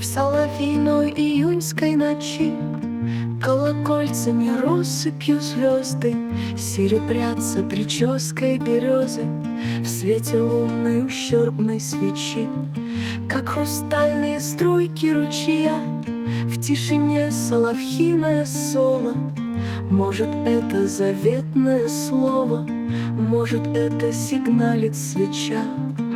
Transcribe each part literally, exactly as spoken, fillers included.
В соловьиной июньской ночи колокольцами россыпью звезды серебрятся прической березы в свете лунной ущербной свечи, как хрустальные струйки ручья в тишине соловьиное соло. Может, это заветное слово, может, это сигналит свеча.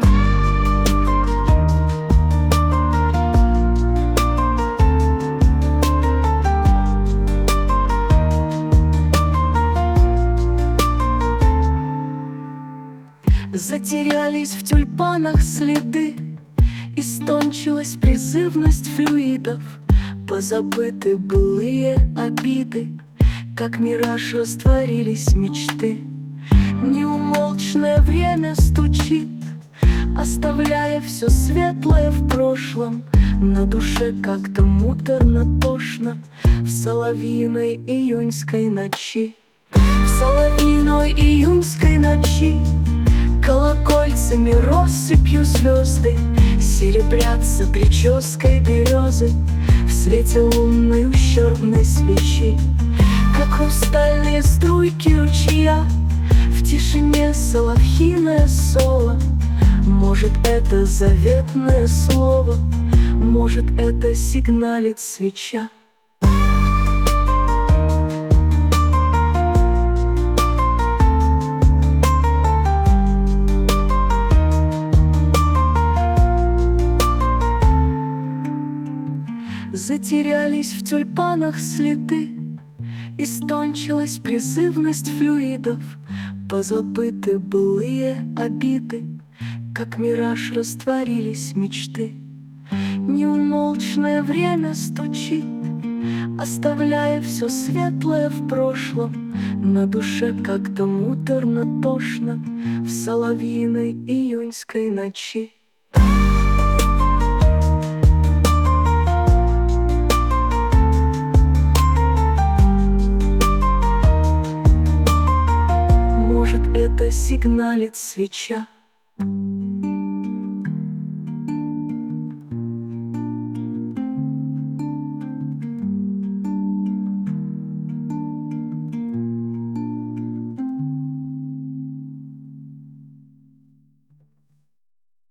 Затерялись в тюльпанах следы, истончилась призывность флюидов, позабыты былые обиды, как мираж растворились мечты. Неумолчное время стучит, оставляя все светлое в прошлом. На душе как-то муторно-тошно в соловьиной июньской ночи. В соловьиной июньской ночи колокольцами россыпью звезды серебрятся прической березы в свете лунной ущербной свечи, как хрустальные струйки ручья в тишине соловьиное соло. Может, это заветное слово, может, это сигналит свеча. Затерялись в тюльпанах следы, истончилась призывность флюидов, позабыты былые обиды, как мираж растворились мечты. Неумолчное время стучит, оставляя все светлое в прошлом. На душе как-то муторно-тошно в соловьиной июньской ночи. Может, это сигналит свеча.